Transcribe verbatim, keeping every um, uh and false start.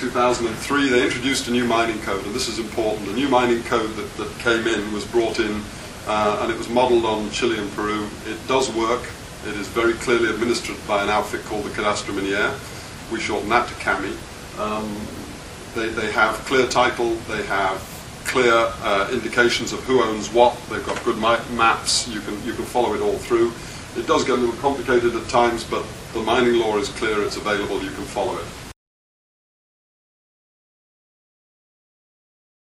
two thousand three, they introduced a new mining code, and this is important. The new mining code that, that came in was brought in, uh, and it was modeled on Chile and Peru. It does work. It is very clearly administered by an outfit called the Cadastre Minier. We shorten that to CAMI. Um, they, they have clear title, they have clear uh, indications of who owns what, they've got good maps, you can, you can follow it all through. It does get a little complicated at times, but the mining law is clear, it's available, you can follow it.